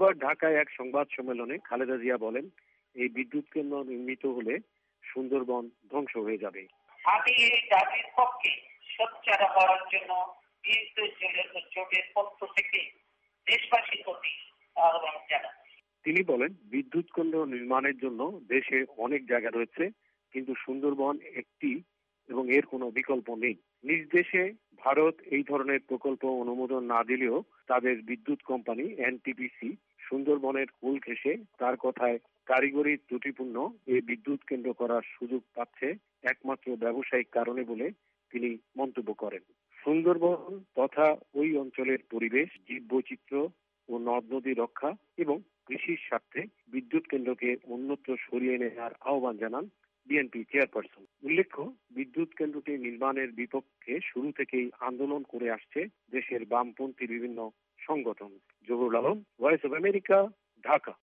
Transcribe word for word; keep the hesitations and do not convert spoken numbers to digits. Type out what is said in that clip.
বুধবার ঢাকায় এক সংবাদ সম্মেলনে খালেদা জিয়া বলেন, এই বিদ্যুৎ কেন্দ্র নির্মিত হলে সুন্দরবন ধ্বংস হয়ে যাবে। আমি এই দাবির পক্ষে সোচ্চার হওয়ার জন্য বিদ্যুৎ জোটের পক্ষ থেকে দেশবাসীর প্রতি আহ্বান জানাচ্ছি। তিনি বলেন, বিদ্যুৎ কেন্দ্র নির্মাণের জন্য দেশে অনেক জায়গা রয়েছে, কিন্তু সুন্দরবন একটি এবং এর কোনো বিকল্প নেই। নিজ দেশে ভারত এই ধরনের প্রকল্প অনুমোদন না দিলেও তাদের বিদ্যুৎ কোম্পানি এনটিপিসি সুন্দরবনের কুল ঘেঁষে তার কথায় কারিগরি ত্রুটিপূর্ণ এই বিদ্যুৎ কেন্দ্র করার সুযোগ পাচ্ছে একমাত্র ব্যবসায়িক কারণে বলে তিনি মন্তব্য করেন। সুন্দরবন তথা ওই অঞ্চলের পরিবেশ, জীববৈচিত্র্য ও নদ নদী রক্ষা এবং কৃষির স্বার্থে বিদ্যুৎ কেন্দ্রকে অন্যত্র সরিয়ে নেওয়ার আহ্বান জানান বিএনপি চেয়ারপারসন। উল্লেখ্য, বিদ্যুৎ কেন্দ্রটি নির্মাণের বিপক্ষে শুরু থেকেই আন্দোলন করে আসছে দেশের বামপন্থী বিভিন্ন সংগঠন। Zahurul Alam, voice of America, Dhaka.